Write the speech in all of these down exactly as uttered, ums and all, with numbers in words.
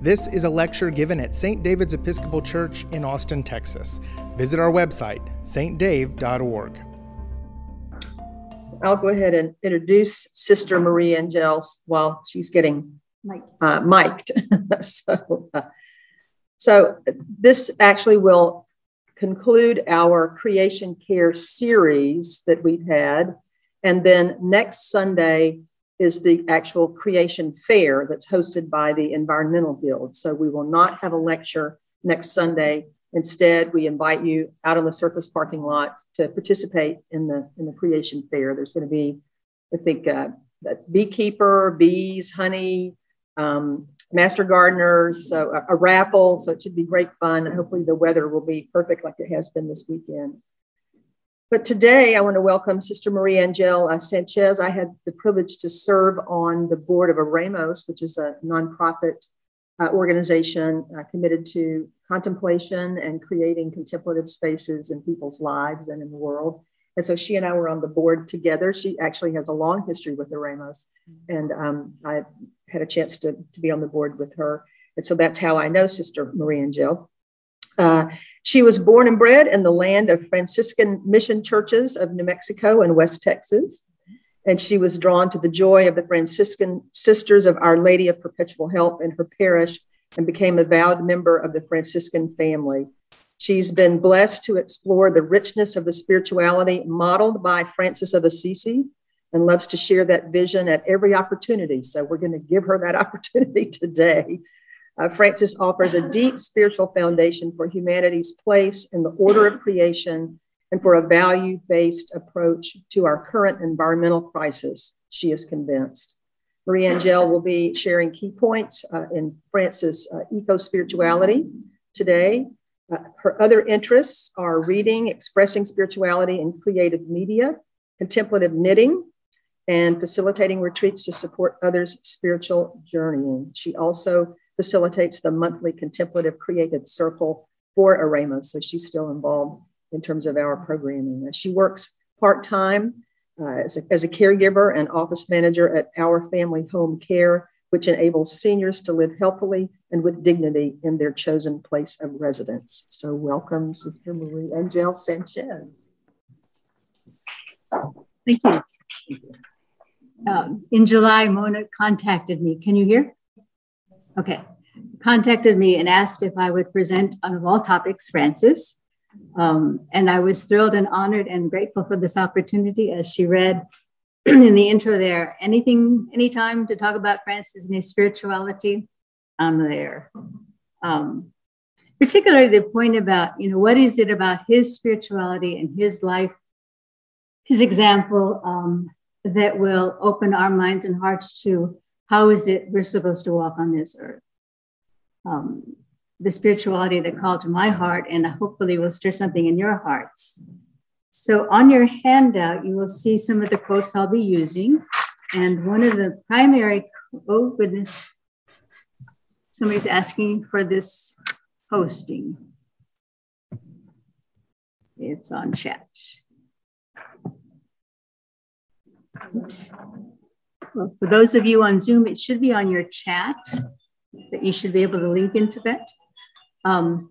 This is a lecture given at Saint David's Episcopal Church in Austin, Texas. Visit our website, s t dave dot org. I'll go ahead and introduce Sister Marie Angel while she's getting uh, mic'd. so, uh, so this actually will conclude our Creation Care series that we've had. And then next Sunday is the actual Creation Fair that's hosted by the Environmental Guild. So we will not have a lecture next Sunday. Instead, we invite you out on the surface parking lot to participate in the in the Creation Fair. There's going to be, I think, uh, a beekeeper, bees, honey, um, master gardeners, so a, a raffle. So it should be great fun. Hopefully the weather will be perfect like it has been this weekend. But today I want to welcome Sister Marie Angel uh, Sanchez. I had the privilege to serve on the board of Oremos, which is a nonprofit uh, organization uh, committed to contemplation and creating contemplative spaces in people's lives and in the world. And so she and I were on the board together. She actually has a long history with Oremos, and um, I had a chance to, to be on the board with her. And so that's how I know Sister Marie Angel. Uh, she was born and bred in the land of Franciscan mission churches of New Mexico and West Texas. And she was drawn to the joy of the Franciscan Sisters of Our Lady of Perpetual Help in her parish and became a vowed member of the Franciscan family. She's been blessed to explore the richness of the spirituality modeled by Francis of Assisi and loves to share that vision at every opportunity. So we're going to give her that opportunity today. Uh, Francis offers a deep spiritual foundation for humanity's place in the order of creation and for a value-based approach to our current environmental crisis, she is convinced. Marie Angel will be sharing key points uh, in Francis' uh, eco-spirituality today. Uh, her other interests are reading, expressing spirituality in creative media, contemplative knitting, and facilitating retreats to support others' spiritual journeying. She also facilitates the monthly contemplative creative circle for Oremos, so she's still involved in terms of our programming. She works part-time uh, as, a, as a caregiver and office manager at Our Family Home Care, which enables seniors to live healthily and with dignity in their chosen place of residence. So welcome, Sister Marie Angel Sanchez. Thank you. Um, in July, Mona contacted me. Can you hear? Okay. Contacted me and asked if I would present on, of all topics, Francis. Um, and I was thrilled and honored and grateful for this opportunity. As she read in the intro there, anything, anytime to talk about Francis and his spirituality, I'm there. Um, particularly the point about, you know, what is it about his spirituality and his life, his example um, that will open our minds and hearts to how is it we're supposed to walk on this earth. Um, the spirituality that called to my heart and hopefully will stir something in your hearts. So on your handout, you will see some of the quotes I'll be using. And one of the primary, oh goodness, somebody's asking for this posting. It's on chat. Oops. Well, for those of you on Zoom, it should be on your chat that you should be able to link into that. Um,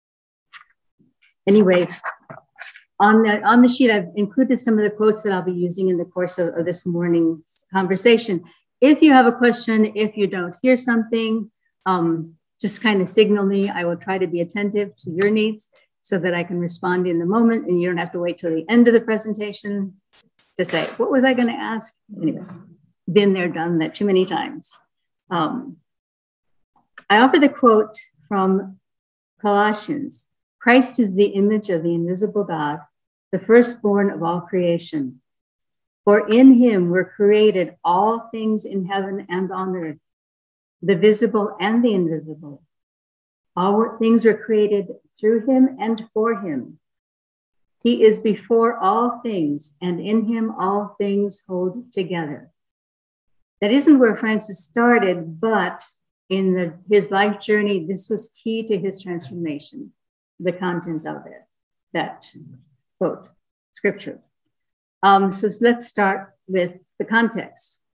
anyway, on the, on the sheet, I've included some of the quotes that I'll be using in the course of, of this morning's conversation. If you have a question, if you don't hear something, um, just kind of signal me. I will try to be attentive to your needs so that I can respond in the moment and you don't have to wait till the end of the presentation to say, what was I going to ask? Anyway, been there, done that too many times. Um, I offer the quote from Colossians. Christ is the image of the invisible God, the firstborn of all creation. For in him were created all things in heaven and on earth, the visible and the invisible. All things were created through him and for him. He is before all things, and in him all things hold together. That isn't where Francis started, but in the, his life journey, this was key to his transformation, the content of it, that quote, scripture. Um, so let's start with the context.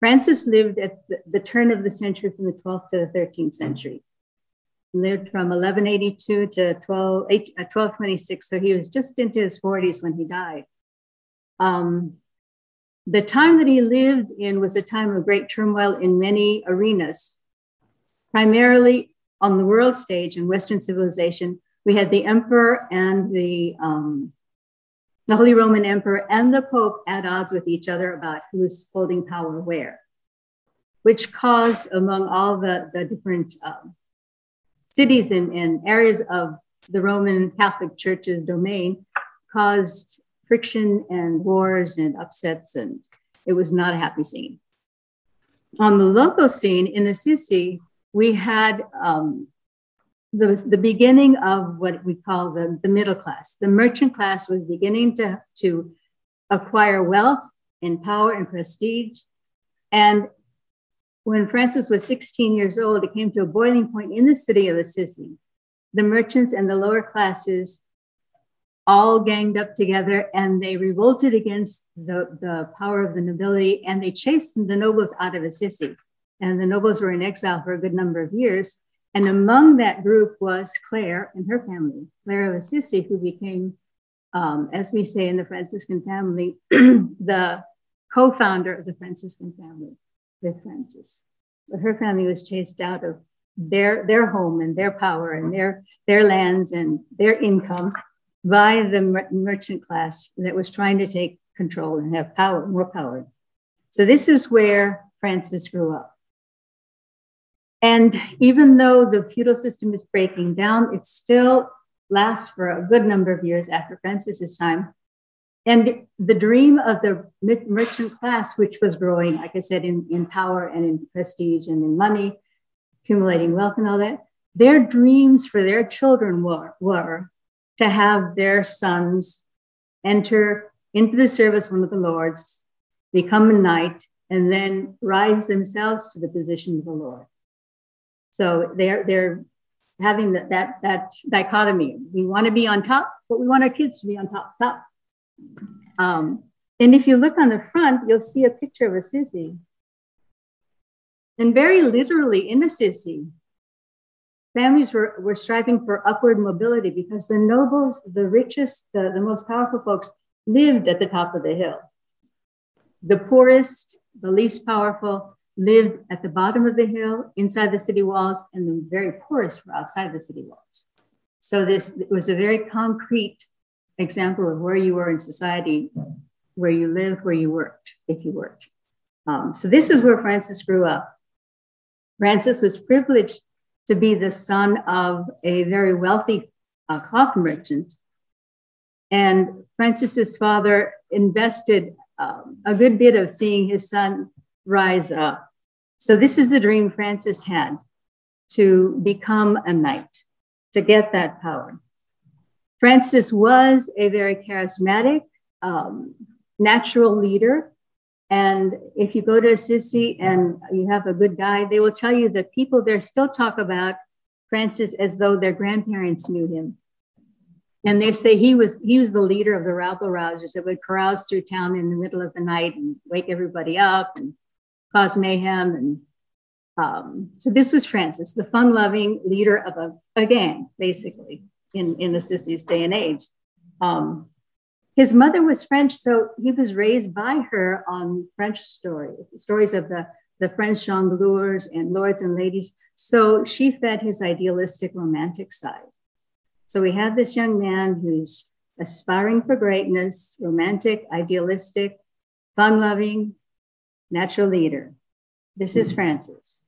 Francis lived at the, the turn of the century from the twelfth to the thirteenth century. He lived from eleven eighty-two to twelve twenty-six, so he was just into his forties when he died. Um, the time that he lived in was a time of great turmoil in many arenas, primarily on the world stage in Western civilization. We had the emperor and the, um, the Holy Roman Emperor and the Pope at odds with each other about who was holding power where, which caused, among all the, the different um, cities and, and areas of the Roman Catholic Church's domain, caused friction and wars and upsets, and it was not a happy scene. On the local scene in Assisi, we had um, the, the beginning of what we call the, the middle class. The merchant class was beginning to, to acquire wealth and power and prestige. And when Francis was sixteen years old, it came to a boiling point in the city of Assisi. The merchants and the lower classes all ganged up together, and they revolted against the, the power of the nobility, and they chased the nobles out of Assisi. And the nobles were in exile for a good number of years. And among that group was Clare and her family, Clare of Assisi, who became, um, as we say in the Franciscan family, the co-founder of the Franciscan family with Francis. But her family was chased out of their, their home and their power and their, their lands and their income by the mer- merchant class that was trying to take control and have power, more power. So this is where Francis grew up. And even though the feudal system is breaking down, it still lasts for a good number of years after Francis's time. And the dream of the merchant class, which was growing, like I said, in, in power and in prestige and in money, accumulating wealth and all that, their dreams for their children were, were to have their sons enter into the service of one of the lords, become a knight, and then rise themselves to the position of the Lord. So they're, they're having that, that, that dichotomy. We want to be on top, but we want our kids to be on top, top. Um, and if you look on the front, you'll see a picture of Assisi. And very literally in Assisi, families were, were striving for upward mobility because the nobles, the richest, the, the most powerful folks lived at the top of the hill. The poorest, the least powerful, lived at the bottom of the hill, inside the city walls, and the very poorest were outside the city walls. So this it was a very concrete example of where you were in society, where you lived, where you worked, if you worked. Um, so this is where Francis grew up. Francis was privileged to be the son of a very wealthy uh, cloth merchant. And Francis's father invested um, a good bit of seeing his son rise up. So this is the dream Francis had, to become a knight, to get that power. Francis was a very charismatic, um, natural leader. And if you go to Assisi and you have a good guide, they will tell you that people there still talk about Francis as though their grandparents knew him. And they say he was he was the leader of the rabble-rousers that would carouse through town in the middle of the night and wake everybody up and cause mayhem. And um, so this was Francis, the fun-loving leader of a, a gang, basically, in, in Assisi's day and age. Um, his mother was French, so he was raised by her on French stories, stories of the, the French jongleurs and lords and ladies. So she fed his idealistic romantic side. So we have this young man who's aspiring for greatness, romantic, idealistic, fun-loving, natural leader. This is Francis.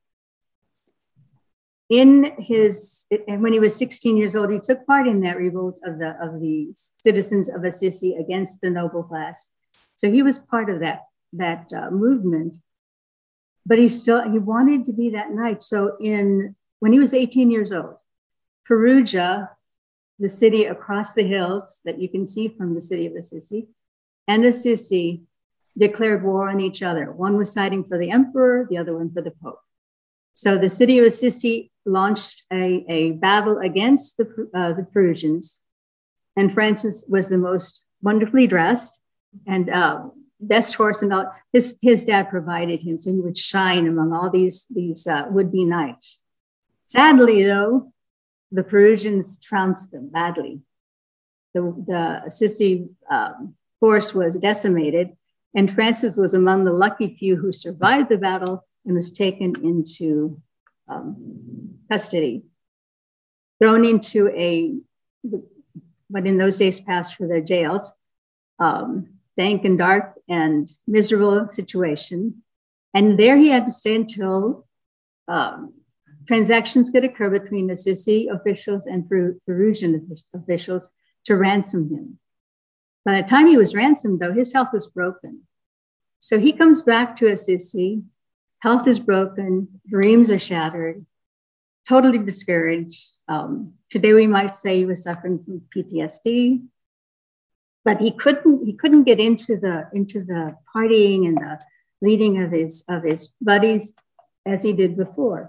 In his, and when he was sixteen years old, he took part in that revolt of the, of the citizens of Assisi against the noble class. So he was part of that, that uh, movement, but he still, he wanted to be that knight. So in, when he was eighteen years old, Perugia, the city across the hills that you can see from the city of Assisi, and Assisi declared war on each other. One was siding for the emperor, the other one for the pope. So the city of Assisi launched a, a battle against the, uh, the Perugians, and Francis was the most wonderfully dressed and uh, best horse and all. His, his dad provided him, so he would shine among all these, these uh, would-be knights. Sadly, though, the Perusians trounced them badly. The, the Assisi um, force was decimated, and Francis was among the lucky few who survived the battle and was taken into um, custody, thrown into a, what in those days passed for their jails, um, dank and dark and miserable situation. And there he had to stay until um, transactions could occur between Assisi officials and Perusian officials to ransom him. By the time he was ransomed, though, his health was broken. So he comes back to Assisi, health is broken, dreams are shattered, totally discouraged. Um, today we might say he was suffering from P T S D, but he couldn't, he couldn't get into the, into the partying and the leading of his, of his buddies as he did before,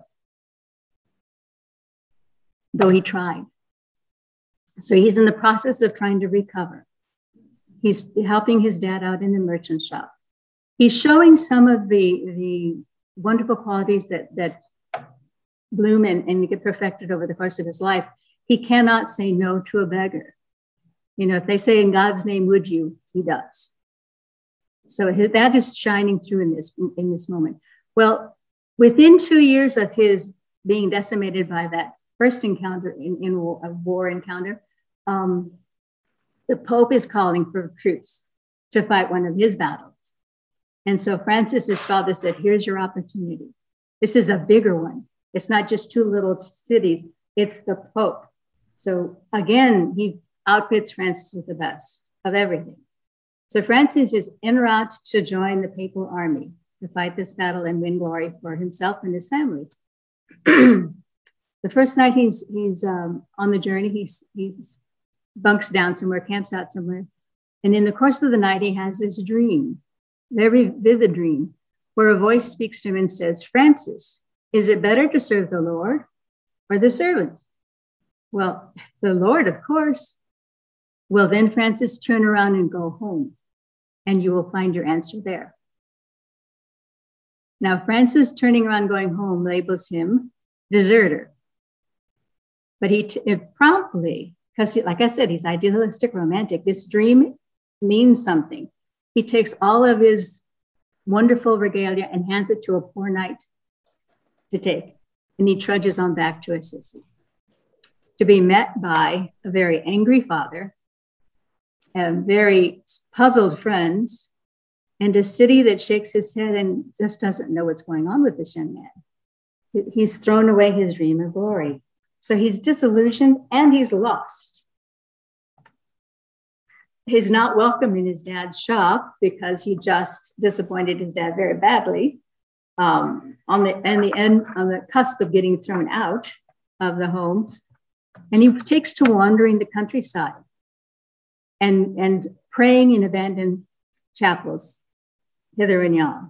though he tried. So he's in the process of trying to recover. He's helping his dad out in the merchant shop. He's showing some of the, the wonderful qualities that, that bloom and, and get perfected over the course of his life. He cannot say no to a beggar. You know, if they say, in God's name, would you? He does. So his, that is shining through in this, in this moment. Well, within two years of his being decimated by that first encounter in, in a war encounter, um, the Pope is calling for troops to fight one of his battles. And so Francis's father said, here's your opportunity. This is a bigger one. It's not just two little cities, it's the Pope. So again, he outfits Francis with the best of everything. So Francis is en route to join the papal army to fight this battle and win glory for himself and his family. The first night he's, he's um, on the journey, he's, he's bunks down somewhere, camps out somewhere. And in the course of the night, he has this dream, very vivid dream, where a voice speaks to him and says, Francis, is it better to serve the Lord or the servant? Well, the Lord, of course. Well, then Francis, turn around and go home, and you will find your answer there. Now, Francis turning around, going home, labels him deserter. But he t- it promptly, because like I said, he's idealistic, romantic. This dream means something. He takes all of his wonderful regalia and hands it to a poor knight to take. And he trudges on back to Assisi to be met by a very angry father and very puzzled friends and a city that shakes his head and just doesn't know what's going on with this young man. He's thrown away his dream of glory. So he's disillusioned and he's lost. He's not welcome in his dad's shop because he just disappointed his dad very badly. Um, on the and the end, on the cusp of getting thrown out of the home, and he takes to wandering the countryside and and praying in abandoned chapels, hither and yon.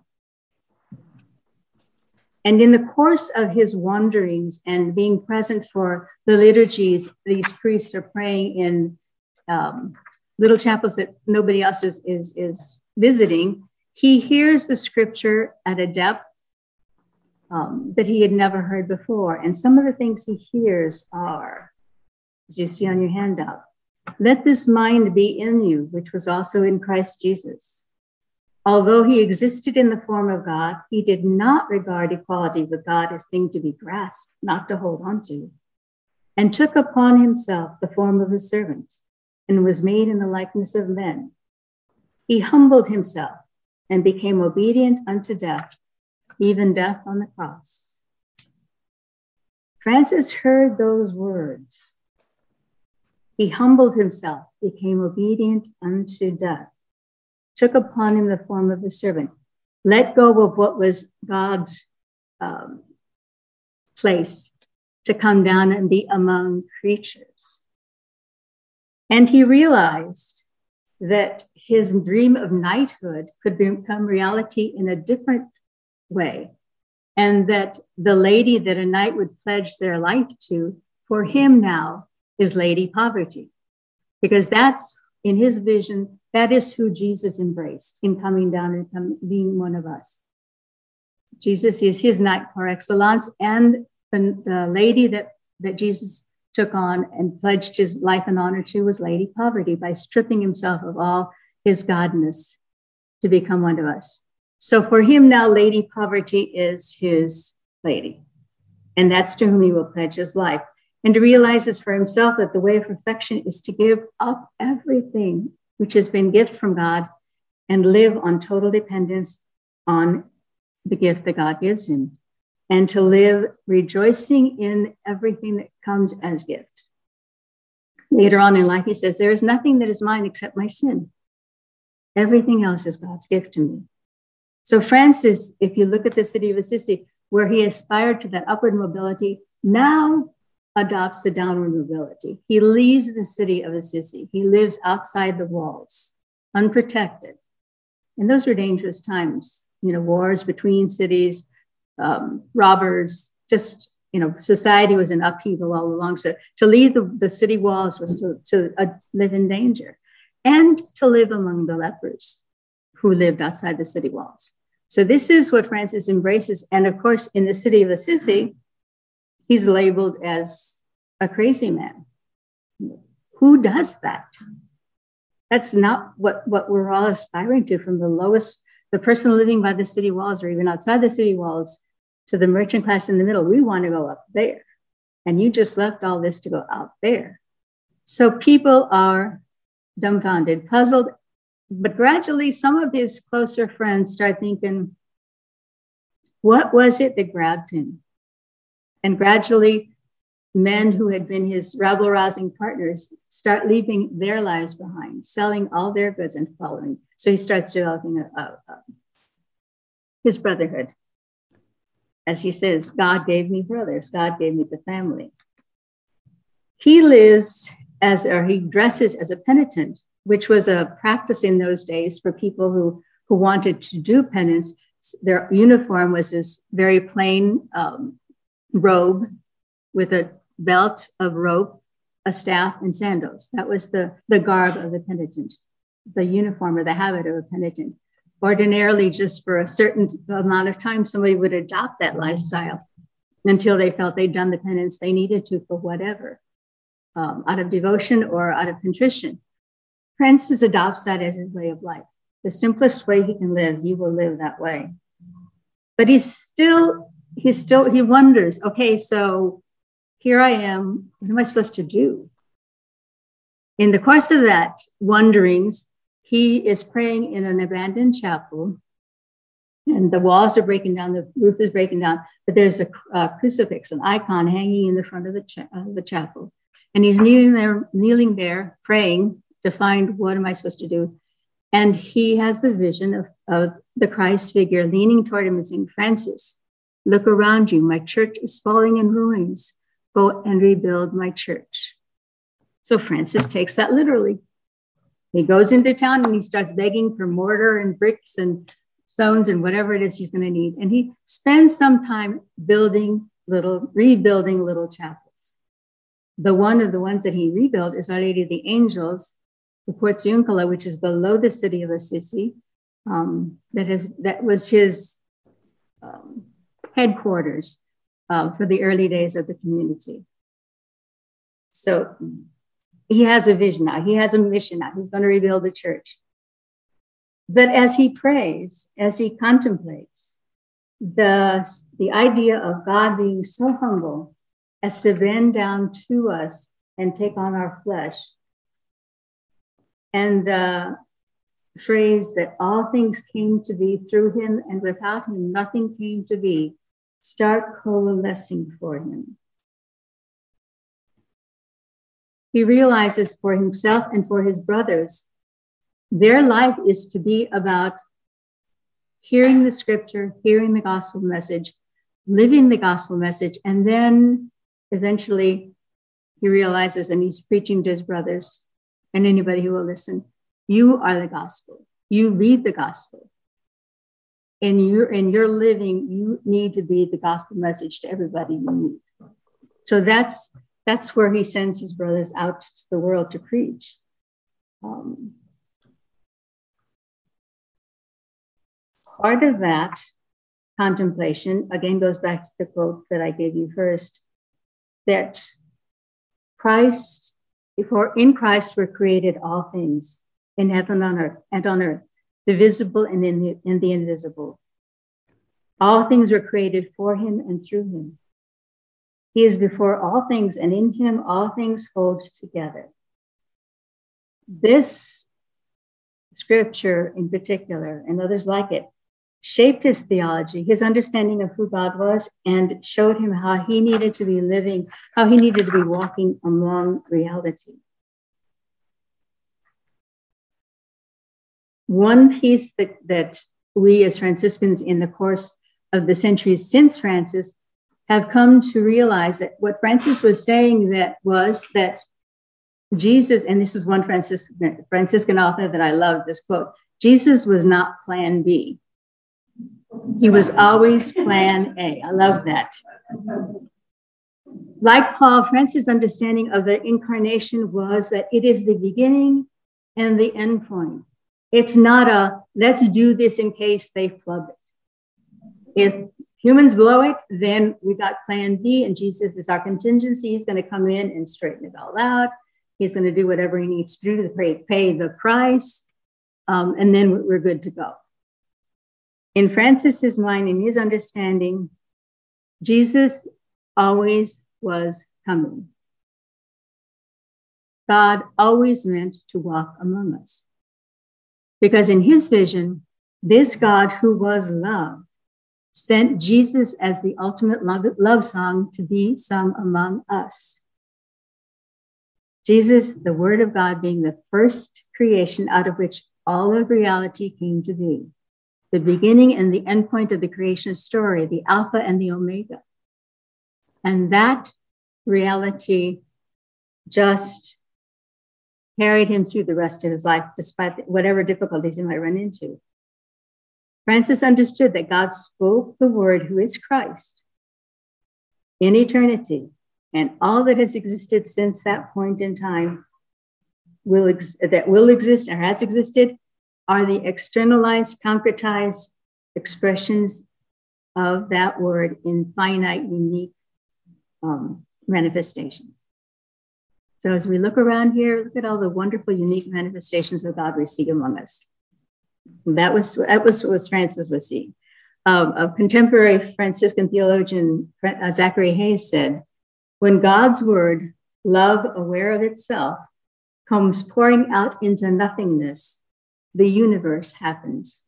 And in the course of his wanderings and being present for the liturgies, these priests are praying in um, little chapels that nobody else is, is, is visiting. He hears the scripture at a depth um, that he had never heard before. And some of the things he hears are, as you see on your handout, let this mind be in you, which was also in Christ Jesus. Although he existed in the form of God, he did not regard equality with God as thing to be grasped, not to hold on to, and took upon himself the form of a servant and was made in the likeness of men. He humbled himself and became obedient unto death, even death on the cross. Francis heard those words. He humbled himself, became obedient unto death, took upon him the form of a servant, let go of what was God's um, place to come down and be among creatures. And he realized that his dream of knighthood could become reality in a different way, and that the lady that a knight would pledge their life to, for him now, is Lady Poverty, because that's, in his vision, That is who Jesus embraced in coming down and come, being one of us. Jesus is his knight par excellence, and the, the lady that, that Jesus took on and pledged his life and honor to was Lady Poverty by stripping himself of all his godness to become one of us. So for him now, Lady Poverty is his lady, and that's to whom he will pledge his life. And to realize for himself that the way of perfection is to give up everything which has been gift from God and live on total dependence on the gift that God gives him, and to live rejoicing in everything that comes as gift. Later on in life, he says, there is nothing that is mine except my sin. Everything else is God's gift to me. So Francis, if you look at the city of Assisi, where he aspired to that upward mobility, now adopts the downward mobility. He leaves the city of Assisi. He lives outside the walls, unprotected. And those were dangerous times, you know, wars between cities, um, robbers, just, you know, society was in upheaval all along. So to leave the, the city walls was to, to uh, live in danger, and to live among the lepers who lived outside the city walls. So this is what Francis embraces. And of course, in the city of Assisi, he's labeled as a crazy man. Who does that? That's not what, what we're all aspiring to, from the lowest, the person living by the city walls or even outside the city walls, to the merchant class in the middle. We want to go up there. And you just left all this to go out there. So people are dumbfounded, puzzled, but gradually some of his closer friends start thinking, what was it that grabbed him? And gradually, men who had been his rabble-rousing partners start leaving their lives behind, selling all their goods and following. So he starts developing a, a, a, his brotherhood. As he says, God gave me brothers, God gave me the family. He lives as, or he dresses as a penitent, which was a practice in those days for people who, who wanted to do penance. Their uniform was this very plain um, robe with a belt of rope, a staff, and sandals. That was the, the garb of the penitent, the uniform or the habit of a penitent. Ordinarily, just for a certain amount of time, somebody would adopt that lifestyle until they felt they'd done the penance they needed to for whatever, um, out of devotion or out of contrition. Francis adopts that as his way of life. The simplest way he can live, he will live that way. But he's still, he's still, he wonders, okay, so here I am, what am I supposed to do? In the course of that wonderings, he is praying in an abandoned chapel, and the walls are breaking down, the roof is breaking down, but there's a, a crucifix, an icon hanging in the front of the, cha- uh, the chapel. And he's kneeling there, kneeling there, praying to find, what am I supposed to do? And he has the vision of, of the Christ figure leaning toward him and saying, Francis, look around you. My church is falling in ruins. Go and rebuild my church. So Francis takes that literally. He goes into town and he starts begging for mortar and bricks and stones and whatever it is he's going to need. And he spends some time building little, rebuilding little chapels. The one of the ones that he rebuilt is Our Lady of the Angels, the Porziuncola, which is below the city of Assisi. Um, that, has, that was his um, headquarters uh, for the early days of the community. So he has a vision now. He has a mission now. He's going to rebuild the church. But as he prays, as he contemplates, the, the idea of God being so humble as to bend down to us and take on our flesh, and the phrase that all things came to be through him, and without him nothing came to be, start coalescing for him. He realizes for himself and for his brothers, their life is to be about hearing the scripture, hearing the gospel message, living the gospel message, and then eventually he realizes, and he's preaching to his brothers and anybody who will listen, you are the gospel. You read the gospel. In your, in your living, you need to be the gospel message to everybody you meet. So that's That's where he sends his brothers out to the world to preach. Um, part of that contemplation, again, goes back to the quote that I gave you first, that Christ, before in Christ were created all things in heaven and on earth, and on earth, the visible and in the, in the invisible. All things were created for him and through him. He is before all things, and in him all things hold together. This scripture in particular, and others like it, shaped his theology, his understanding of who God was, and showed him how he needed to be living, how he needed to be walking among reality. One piece that, that we as Franciscans in the course of the centuries since Francis have come to realize that what Francis was saying that was that Jesus, and this is one Franciscan, Franciscan author that I love, this quote, Jesus was not plan B. He was always plan A. I love that. Like Paul, Francis' understanding of the incarnation was that it is the beginning and the end point. It's not a, let's do this in case they flub it. If humans blow it, then we got plan B, and Jesus is our contingency. He's going to come in and straighten it all out. He's going to do whatever he needs to do to pay, pay the price, um, and then we're good to go. In Francis's mind, in his understanding, Jesus always was coming. God always meant to walk among us. Because in his vision, this God who was love sent Jesus as the ultimate love song to be sung among us. Jesus, the Word of God, being the first creation out of which all of reality came to be. The beginning and the end point of the creation story, the Alpha and the Omega. And that reality just carried him through the rest of his life, despite whatever difficulties he might run into. Francis understood that God spoke the Word, who is Christ, in eternity, and all that has existed since that point in time will ex- that will exist or has existed are the externalized, concretized expressions of that word in finite, unique um, manifestations. So as we look around here, look at all the wonderful, unique manifestations of God we see among us. And that was that was what Francis was seeing. Um, a contemporary Franciscan theologian, uh, Zachary Hayes, said, when God's word, love aware of itself, comes pouring out into nothingness, the universe happens.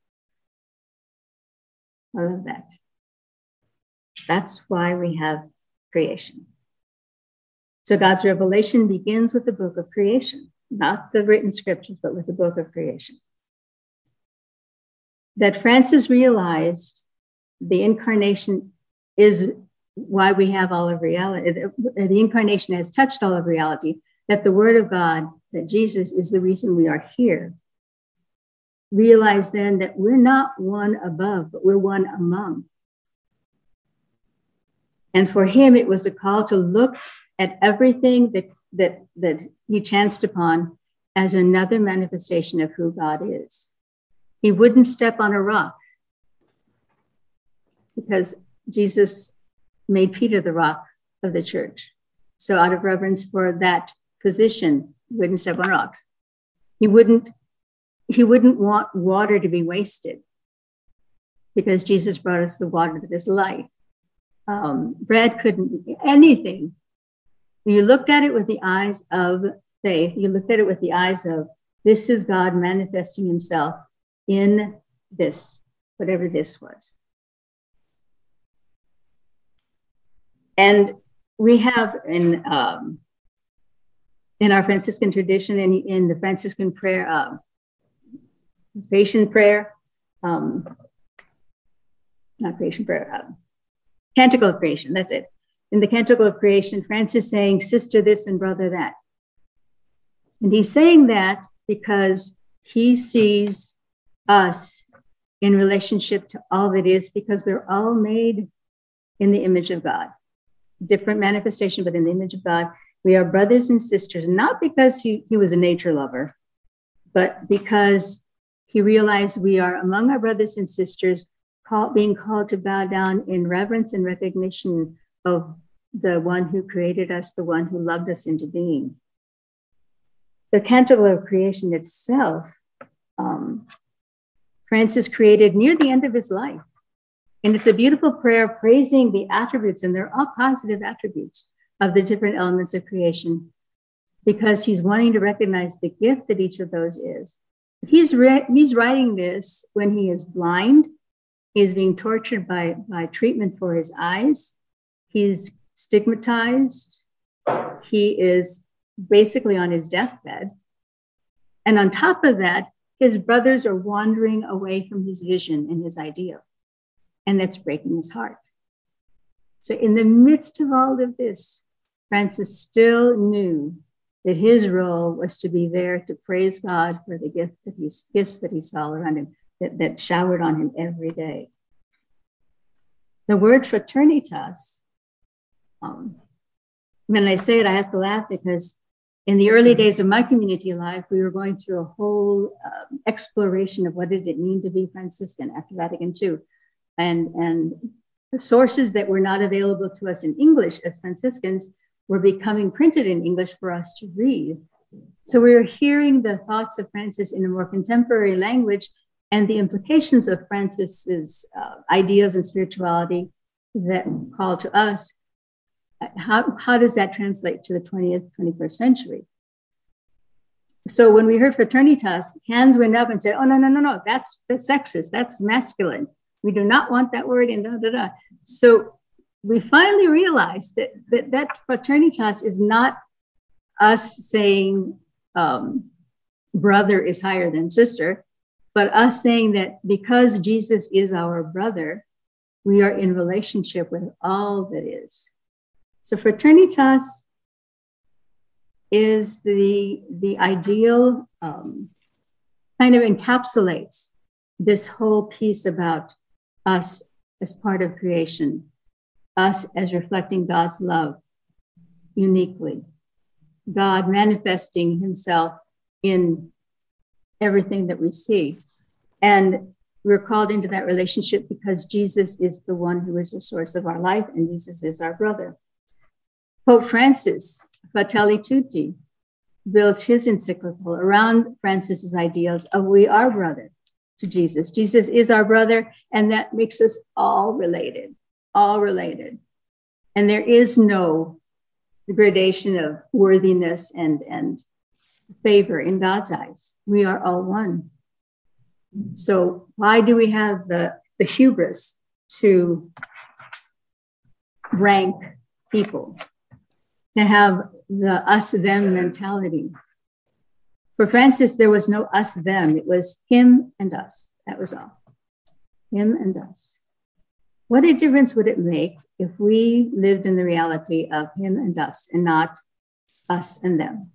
I love that. That's why we have creation. So God's revelation begins with the book of creation, not the written scriptures, but with the book of creation. That Francis realized the incarnation is why we have all of reality. The incarnation has touched all of reality, that the Word of God, that Jesus is the reason we are here. Realize then that we're not one above, but we're one among. And for him, it was a call to look at everything that, that, that he chanced upon as another manifestation of who God is. He wouldn't step on a rock because Jesus made Peter the rock of the church. So out of reverence for that position, he wouldn't step on rocks. He wouldn't, he wouldn't want water to be wasted because Jesus brought us the water that is life. Um, bread couldn't be anything. You looked at it with the eyes of faith. You looked at it with the eyes of, this is God manifesting himself in this, whatever this was. And we have in, um, in our Franciscan tradition, in, in the Franciscan prayer, uh, creation prayer, um, not creation prayer, uh, Canticle of Creation, that's it. In the Canticle of Creation, Francis saying, sister this and brother that. And he's saying that because he sees us in relationship to all that is, because we're all made in the image of God. Different manifestation, but in the image of God. We are brothers and sisters, not because he, he was a nature lover, but because He realized we are among our brothers and sisters, call, being called to bow down in reverence and recognition of the one who created us, the one who loved us into being. The canticle of creation itself, um, Francis created near the end of his life. And it's a beautiful prayer praising the attributes, and they're all positive attributes of the different elements of creation, because he's wanting to recognize the gift that each of those is. He's, re- he's writing this when he is blind. He is being tortured by, by treatment for his eyes. He's stigmatized. He is basically on his deathbed. And on top of that, his brothers are wandering away from his vision and his ideal. And that's breaking his heart. So in the midst of all of this, Francis still knew that his role was to be there to praise God for the gift that he, gifts that he saw around him, that, that showered on him every day. The word fraternitas, um, when I say it, I have to laugh, because in the early days of my community life, we were going through a whole um, exploration of what did it mean to be Franciscan after Vatican Two. And, and the sources that were not available to us in English as Franciscans were becoming printed in English for us to read. So we were hearing the thoughts of Francis in a more contemporary language and the implications of Francis's uh, ideas and spirituality that call to us. How, how does that translate to the twentieth, twenty-first century? So when we heard fraternitas, hands went up and said, oh, no, no, no, no, that's sexist, that's masculine. We do not want that word in da, da, da. So we finally realized that that, that fraternitas is not us saying um, brother is higher than sister, but us saying that because Jesus is our brother, we are in relationship with all that is. So fraternitas is the, the ideal, um, kind of encapsulates this whole piece about us as part of creation, us as reflecting God's love uniquely, God manifesting himself in everything that we see. And we're called into that relationship because Jesus is the one who is the source of our life, and Jesus is our brother. Pope Francis, Fratelli Tutti, builds his encyclical around Francis's ideals of we are brother to Jesus. Jesus is our brother, and that makes us all related, all related. And there is no gradation of worthiness and, and favor in God's eyes. We are all one. So why do we have the, the hubris to rank people, to have the us-them mentality? For Francis, there was no us-them. It was him and us. That was all. Him and us. What a difference would it make if we lived in the reality of him and us and not us and them?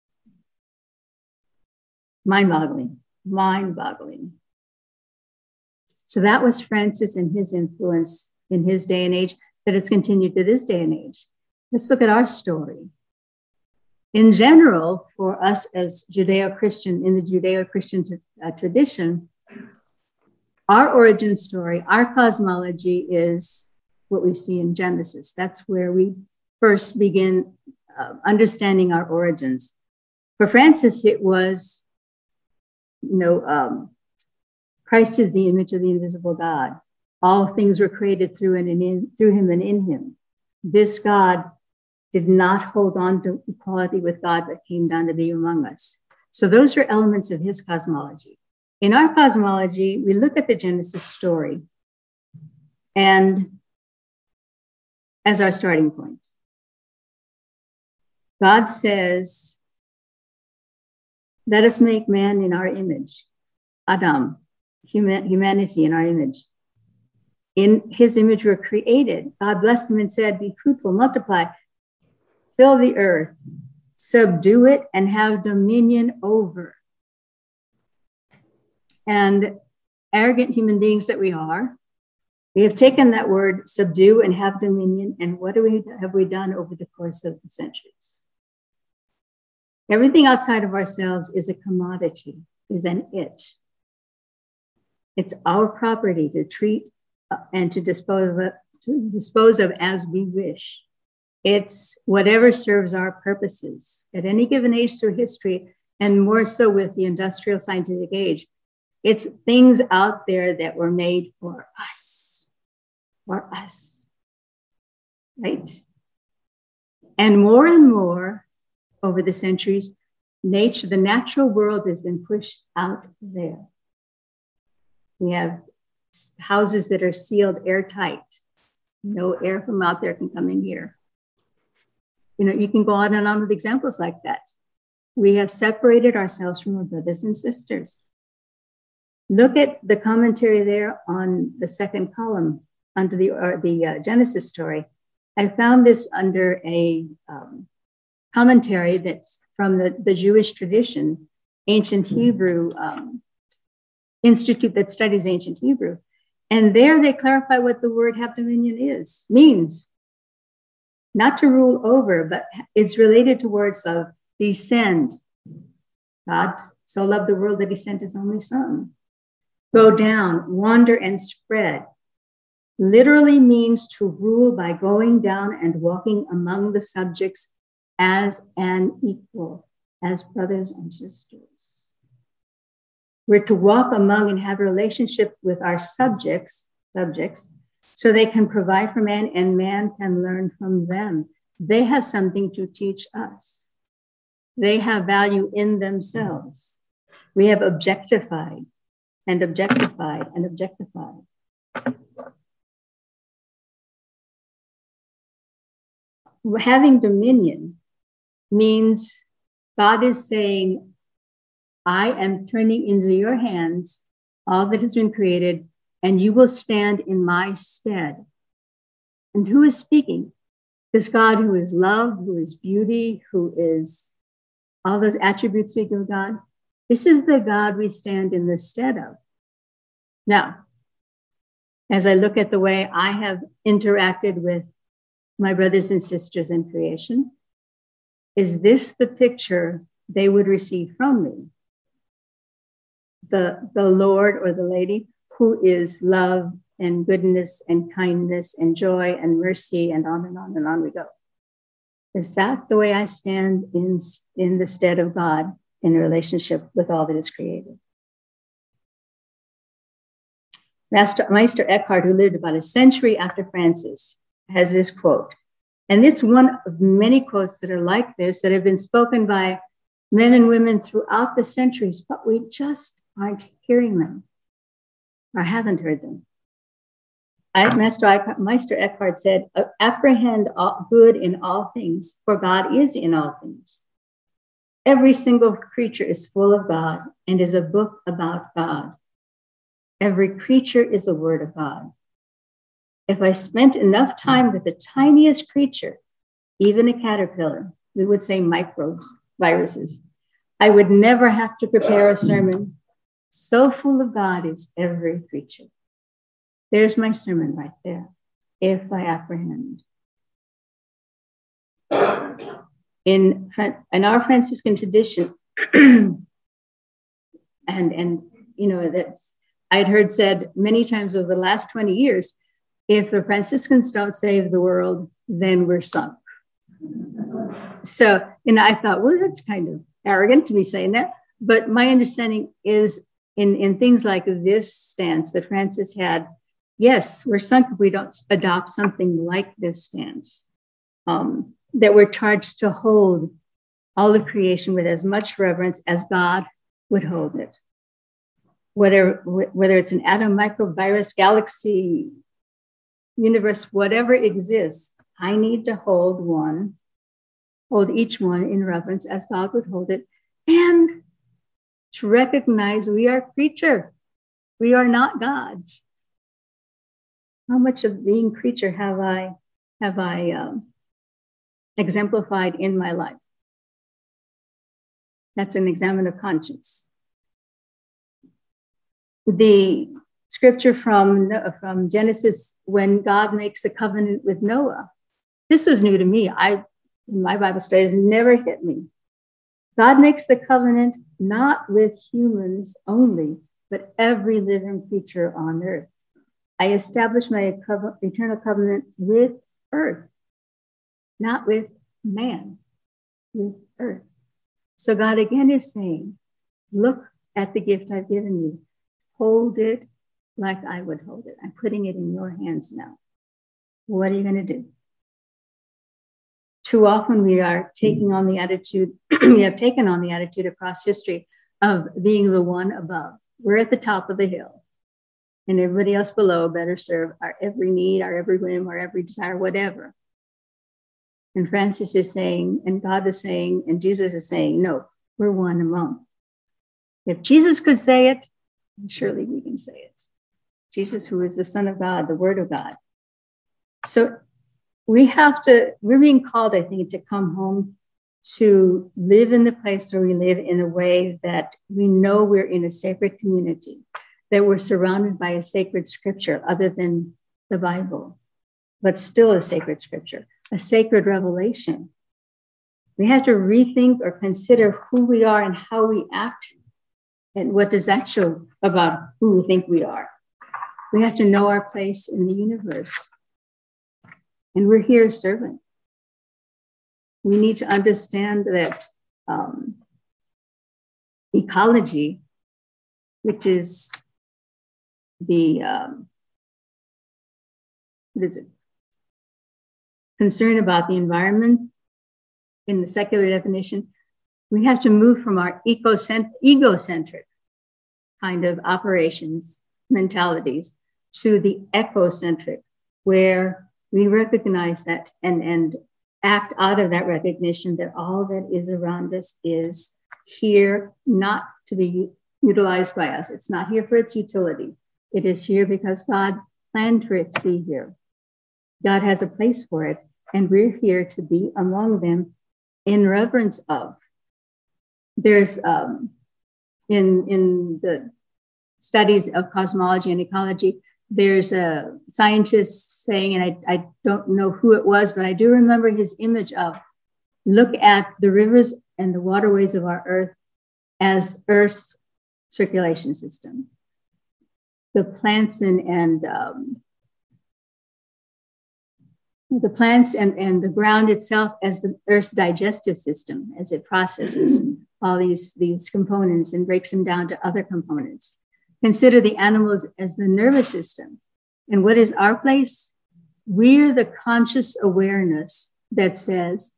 Mind-boggling, mind-boggling. So that was Francis and his influence in his day and age that has continued to this day and age. Let's look at our story. In general, for us as Judeo-Christian, in the Judeo-Christian t- uh, tradition, our origin story, our cosmology is what we see in Genesis. That's where we first begin uh, understanding our origins. For Francis, it was, you know, um, Christ is the image of the invisible God. All things were created through and in, through him and in him. This God did not hold on to equality with God, but came down to be among us. So those are elements of his cosmology. In our cosmology, we look at the Genesis story and as our starting point. God says, let us make man in our image, Adam, human, humanity in our image. In his image we're created. God blessed them and said, be fruitful, multiply, fill the earth, subdue it, and have dominion over. And arrogant human beings that we are, we have taken that word subdue and have dominion, and what do we have we done over the course of the centuries? Everything outside of ourselves is a commodity, is an it. It's our property to treat uh, and to dispose of it, to dispose of as we wish. It's whatever serves our purposes at any given age through history, and more so with the industrial scientific age. It's things out there that were made for us, for us, right? And more and more over the centuries, nature, the natural world has been pushed out there. We have houses that are sealed airtight. No air from out there can come in here. You know, you can go on and on with examples like that. We have separated ourselves from our brothers and sisters. Look at the commentary there on the second column under the, or the uh, Genesis story. I found this under a um, commentary that's from the, the Jewish tradition, ancient Hebrew um, institute that studies ancient Hebrew. And there they clarify what the word have dominion is, means. Not to rule over, but it's related to words of descend. God so loved the world that he sent his only son. Go down, wander and spread. Literally means to rule by going down and walking among the subjects as an equal, as brothers and sisters. We're to walk among and have a relationship with our subjects, subjects, so they can provide for man and man can learn from them. They have something to teach us. They have value in themselves. We have objectified and objectified and objectified. Having dominion means God is saying, I am turning into your hands all that has been created, and you will stand in my stead. And who is speaking? This God who is love, who is beauty, who is all those attributes we give God. This is the God we stand in the stead of. Now, as I look at the way I have interacted with my brothers and sisters in creation, is this the picture they would receive from me? The, the Lord or the lady who is love and goodness and kindness and joy and mercy and on and on and on we go. Is that the way I stand in, in the stead of God in a relationship with all that is created? Master, Meister Eckhart, who lived about a century after Francis, has this quote. And it's one of many quotes that are like this that have been spoken by men and women throughout the centuries, but we just aren't hearing them or haven't heard them. I, Master, Meister Eckhart said, apprehend all good in all things, for God is in all things. Every single creature is full of God and is a book about God. Every creature is a word of God. If I spent enough time with the tiniest creature, even a caterpillar, we would say microbes, viruses, I would never have to prepare a sermon. So full of God is every creature. There's my sermon right there, if I apprehend. In, in our Franciscan tradition, and, and you know, that's, I'd heard said many times over the last twenty years, if the Franciscans don't save the world, then we're sunk. So, you know, I thought, well, that's kind of arrogant to be saying that. But my understanding is in, in things like this stance that Francis had, yes, we're sunk if we don't adopt something like this stance, um, that we're charged to hold all of creation with as much reverence as God would hold it. Whether, whether it's an atom, microbe, virus, galaxy, universe, whatever exists, I need to hold one, hold each one in reverence as God would hold it, and to recognize we are creature. We are not gods. How much of being creature have I have I um, exemplified in my life? That's an examine of conscience. The scripture from, from Genesis, when God makes a covenant with Noah, this was new to me. I, in my Bible studies, never hit me. God makes the covenant not with humans only, but every living creature on earth. I establish my co- eternal covenant with earth, not with man, with earth. So God again is saying, look at the gift I've given you. Hold it like I would hold it. I'm putting it in your hands now. What are you going to do? Too often we are taking on the attitude, we have taken on the attitude across history of being the one above. We're at the top of the hill, and everybody else below better serve our every need, our every whim, our every desire, whatever. And Francis is saying, and God is saying, and Jesus is saying, no, we're one among. If Jesus could say it, surely we can say it. Jesus, who is the Son of God, the Word of God. So we have to, we're being called, I think, to come home, to live in the place where we live in a way that we know we're in a sacred community, that we're surrounded by a sacred scripture other than the Bible, but still a sacred scripture, a sacred revelation. We have to rethink or consider who we are and how we act, and what does that show about who we think we are. We have to know our place in the universe. And we're here as servants. We need to understand that um, ecology, which is the, um, what is it? Concern about the environment in the secular definition, we have to move from our ecocent- egocentric kind of operations, mentalities, to the ecocentric, where we recognize that and, and act out of that recognition that all that is around us is here not to be utilized by us. It's not here for its utility. It is here because God planned for it to be here. God has a place for it, and we're here to be among them in reverence of. There's um, in, in the studies of cosmology and ecology, there's a scientist saying, and I, I don't know who it was, but I do remember his image of, look at the rivers and the waterways of our earth as Earth's circulation system. The plants and, and um, the plants and, and the ground itself as the Earth's digestive system, as it processes all these, these components and breaks them down to other components. Consider the animals as the nervous system. And what is our place? We're the conscious awareness that says,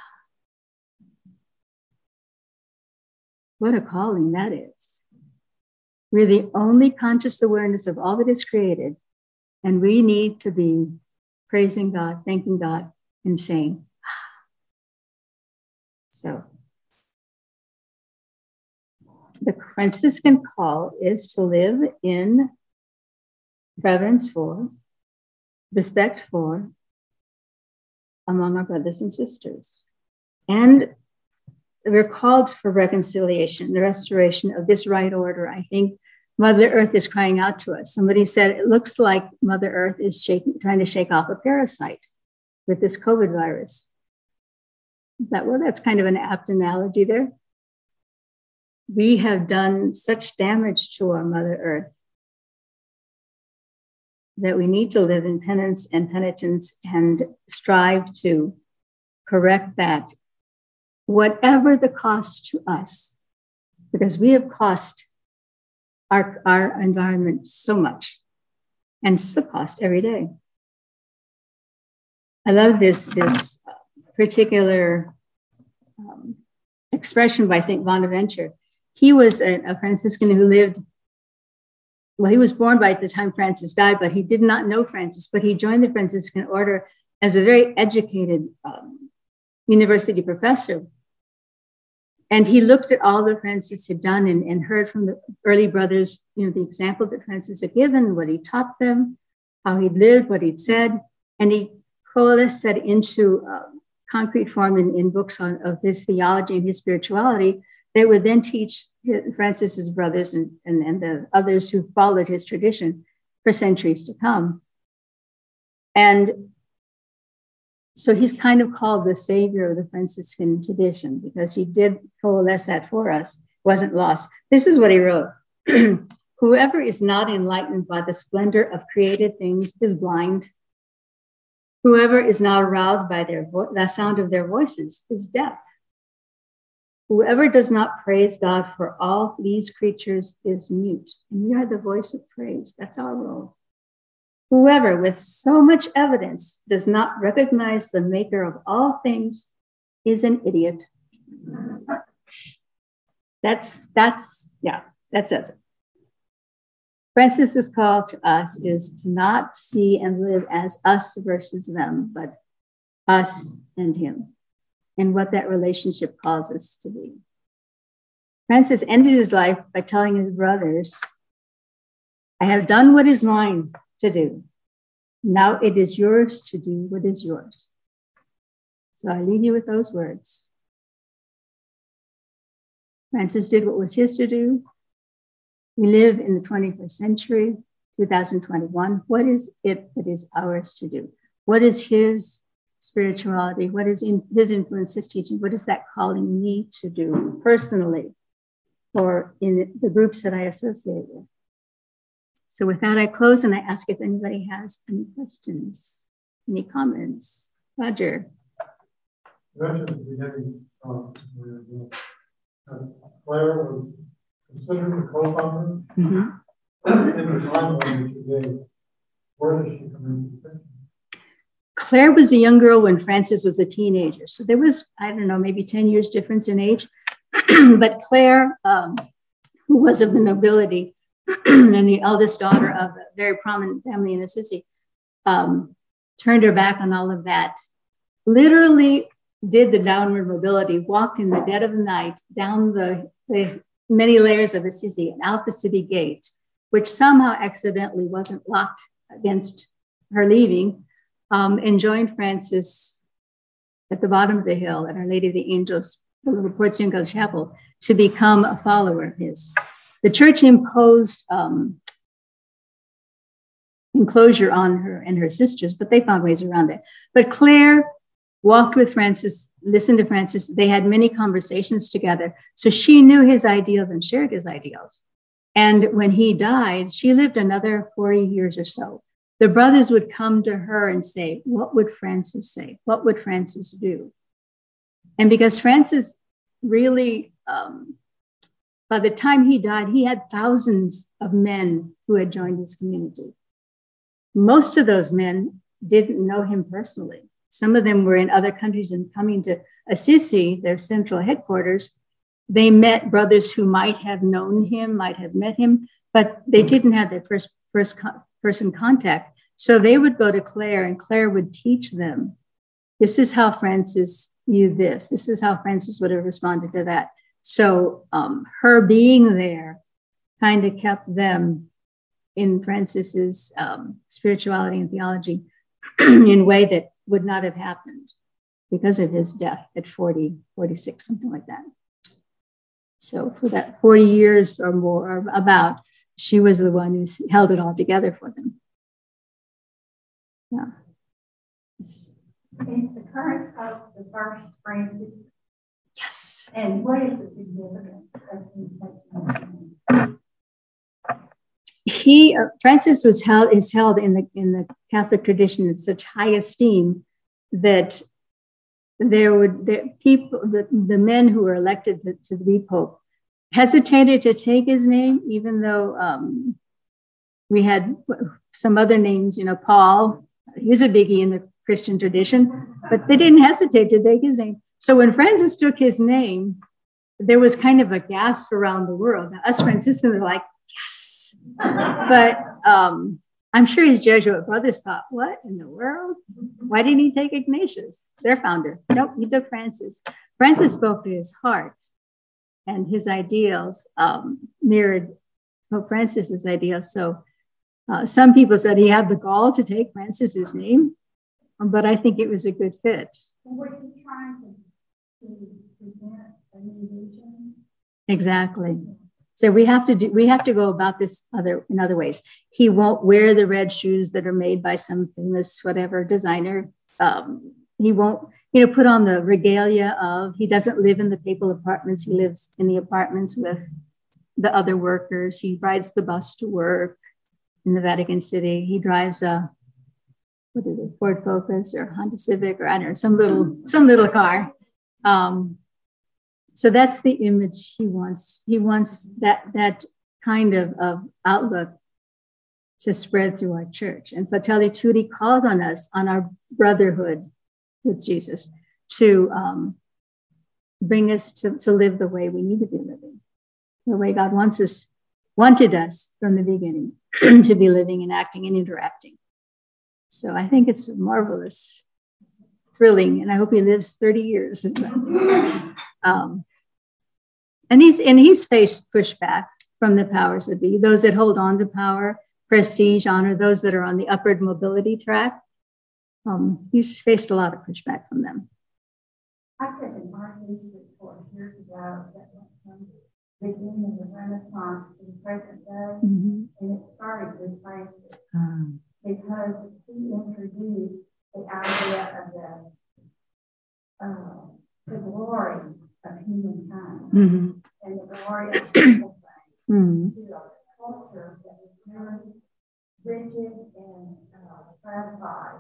what a calling that is. We're the only conscious awareness of all that is created. And we need to be praising God, thanking God, and saying, so. The Franciscan call is to live in reverence for, respect for, among our brothers and sisters. And we're called for reconciliation, the restoration of this right order. I think Mother Earth is crying out to us. Somebody said, it looks like Mother Earth is shaking, trying to shake off a parasite with this COVID virus. That, well, that's kind of an apt analogy there. We have done such damage to our Mother Earth that we need to live in penance and penitence and strive to correct that, whatever the cost to us, because we have cost our, our environment so much, and still cost every day. I love this, this particular um, expression by Saint Bonaventure. He was a, a Franciscan who lived, well, he was born by the time Francis died, but he did not know Francis, but he joined the Franciscan order as a very educated um, university professor. And he looked at all that Francis had done and, and heard from the early brothers, you know, the example that Francis had given, what he taught them, how he'd lived, what he'd said. And he coalesced that into uh, concrete form in, in books on, of his theology and his spirituality. They would then teach Francis's brothers and, and, and the others who followed his tradition for centuries to come. And so he's kind of called the savior of the Franciscan tradition because he did coalesce that for us, wasn't lost. This is what he wrote. Who Whoever is not enlightened by the splendor of created things is blind. Whoever is not aroused by their vo- the sound of their voices is deaf. Whoever does not praise God for all these creatures is mute. And we are the voice of praise. That's our role. Whoever, with so much evidence, does not recognize the maker of all things is an idiot. That's, that's, yeah, that says it. Francis's call to us is to not see and live as us versus them, but us and him, and what that relationship calls us to be. Francis ended his life by telling his brothers, I have done what is mine to do. Now it is yours to do what is yours. So I leave you with those words. Francis did what was his to do. We live in the twenty-first century, two thousand twenty-one. What is it that is ours to do? What is his spirituality? What is in his influence, his teaching? What is that calling me to do personally or in the groups that I associate with? So with that, I close and I ask if anybody has any questions, any comments. Roger. Claire was considered a co-founder mm-hmm. in the timeline that you gave. Where did she come into the picture? Claire was a young girl when Francis was a teenager. So there was, I don't know, maybe ten years difference in age. But Claire, um, who was of the nobility and the eldest daughter of a very prominent family in Assisi, um, turned her back on all of that, literally did the downward mobility, walked in the dead of the night down the, the many layers of Assisi and out the city gate, which somehow accidentally wasn't locked against her leaving, um, and joined Francis at the bottom of the hill at Our Lady of the Angels, the little Porziunco chapel, to become a follower of his. The church imposed um, enclosure on her and her sisters, but they found ways around it. But Claire walked with Francis, listened to Francis. They had many conversations together. So she knew his ideals and shared his ideals. And when he died, she lived another forty years or so. The brothers would come to her and say, what would Francis say? What would Francis do? And because Francis really, um, by the time he died, he had thousands of men who had joined his community. Most of those men didn't know him personally. Some of them were in other countries and coming to Assisi, their central headquarters. They met brothers who might have known him, might have met him, but they didn't have their first, first co- person contact. So they would go to Claire and Claire would teach them, this is how Francis viewed this. This is how Francis would have responded to that. So um, her being there kind of kept them in Francis's um, spirituality and theology in a way that would not have happened because of his death at forty, forty-six, something like that. So for that forty years or more, or about, she was the one who held it all together for them. Yeah. It's, it's the current of the first Francis. Yes. And what is the significance of his? He, uh, Francis was held, is held in the, in the Catholic tradition in such high esteem that there would, the people, the, the men who were elected to, to be Pope hesitated to take his name, even though um, we had some other names, you know, Paul, he's a biggie in the Christian tradition, but they didn't hesitate to take his name. So when Francis took his name, there was kind of a gasp around the world. Now, us Franciscans were like, yes. But um, I'm sure his Jesuit brothers thought, what in the world? Why didn't he take Ignatius, their founder? Nope, he took Francis. Francis spoke to his heart, and his ideals um, mirrored Pope Francis's ideals. So uh, some people said he had the gall to take Francis's name, but I think it was a good fit. Were you trying to, to present a new vision? Exactly. So we have to do, we have to go about this other in other ways. He won't wear the red shoes that are made by some famous whatever designer. Um, he won't, you know, put on the regalia of, he doesn't live in the papal apartments. He lives in the apartments with the other workers. He rides the bus to work in the Vatican City. He drives a, what is it, Ford Focus or Honda Civic, or I don't know, some little, some little car. Um, so that's the image he wants. He wants that, that kind of, of outlook to spread through our church. And Fratelli Tutti calls on us, on our brotherhood with Jesus, to um, bring us to, to live the way we need to be living, the way God wants us, wanted us from the beginning to be living and acting and interacting. So I think it's marvelous, thrilling, and I hope he lives thirty years. um, and he's and he's faced pushback from the powers that be, those that hold on to power, prestige, honor, those that are on the upward mobility track. Um, he's faced a lot of pushback from them. I read an article report years ago that went from the beginning of the Renaissance to the present day, mm-hmm. and it started with Francis um. because he introduced the idea of the, uh, the glory of humankind mm-hmm. and the glory of people mm-hmm. to a culture that was very rigid and uh, stratified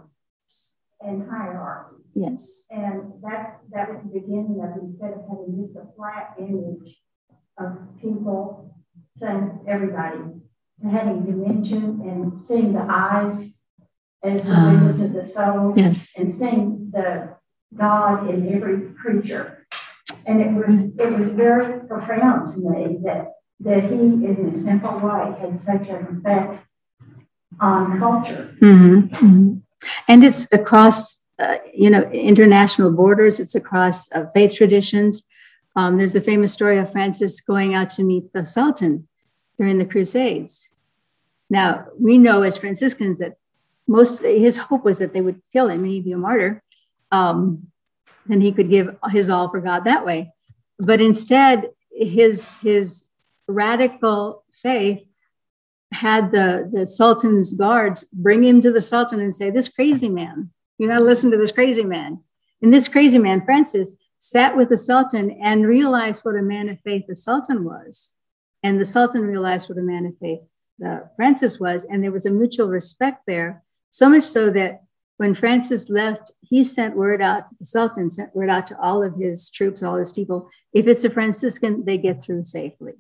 and hierarchy. Yes. And that's that was the beginning of, instead of having just a flat image of people, saying everybody, to having dimension and seeing the eyes as the windows of the soul, yes. and seeing the God in every creature. And it was it was very profound to me that that he, in a simple way, had such an effect on culture. Mm-hmm. Mm-hmm. And it's across, uh, you know, international borders. It's across uh, faith traditions. Um, there's a famous story of Francis going out to meet the Sultan during the Crusades. Now, we know as Franciscans that most, his hope was that they would kill him and he'd be a martyr. Um, and he could give his all for God that way. But instead, his, his radical faith had the, the Sultan's guards bring him to the Sultan and say, this crazy man, you got to listen to this crazy man. And this crazy man, Francis, sat with the Sultan and realized what a man of faith the Sultan was. And the Sultan realized what a man of faith the Francis was. And there was a mutual respect there, so much so that when Francis left, he sent word out, the Sultan sent word out to all of his troops, all his people, if it's a Franciscan, they get through safely.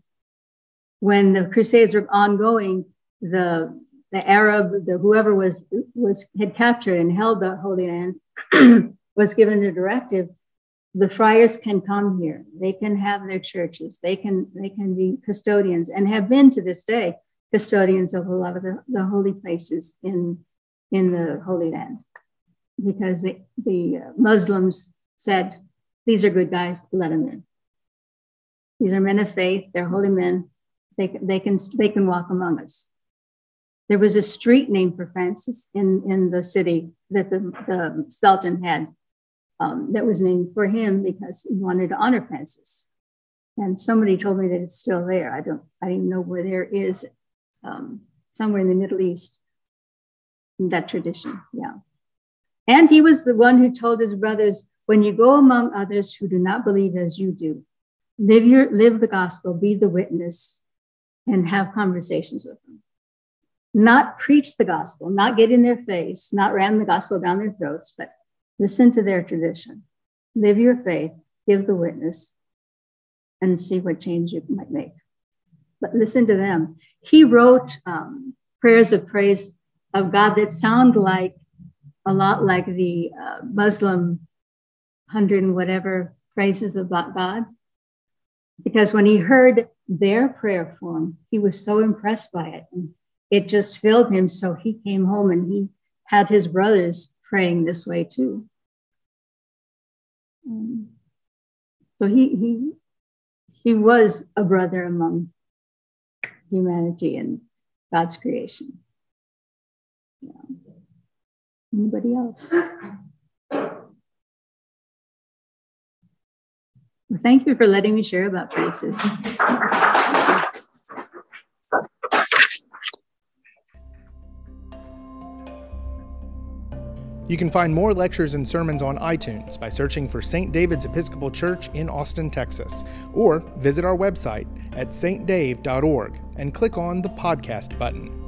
When the Crusades were ongoing, the, the Arab, the whoever was, was had captured and held the Holy Land was given the directive, the friars can come here. They can have their churches. They can, they can be custodians and have been to this day custodians of a lot of the, the holy places in, in the Holy Land. Because the, the Muslims said, these are good guys, let them in. These are men of faith, they're holy men. They, they, can, they can walk among us. There was a street named for Francis in, in the city that the, the Sultan had um, that was named for him because he wanted to honor Francis. And somebody told me that it's still there. I don't, I didn't know where there is, um, somewhere in the Middle East, that tradition, yeah. And he was the one who told his brothers, when you go among others who do not believe as you do, live your, live the gospel, be the witness, and have conversations with them. Not preach the gospel, not get in their face, not ram the gospel down their throats, but listen to their tradition. Live your faith, give the witness, and see what change you might make. But listen to them. He wrote um, prayers of praise of God that sound like a lot like the uh, Muslim hundred and whatever praises about God. Because when he heard their prayer form, he was so impressed by it. And it just filled him. So he came home and he had his brothers praying this way too. Um, so he, he, he was a brother among humanity and God's creation. Yeah. Anybody else? Well, thank you for letting me share about Francis. You can find more lectures and sermons on iTunes by searching for Saint David's Episcopal Church in Austin, Texas, or visit our website at s t dave dot org and click on the podcast button.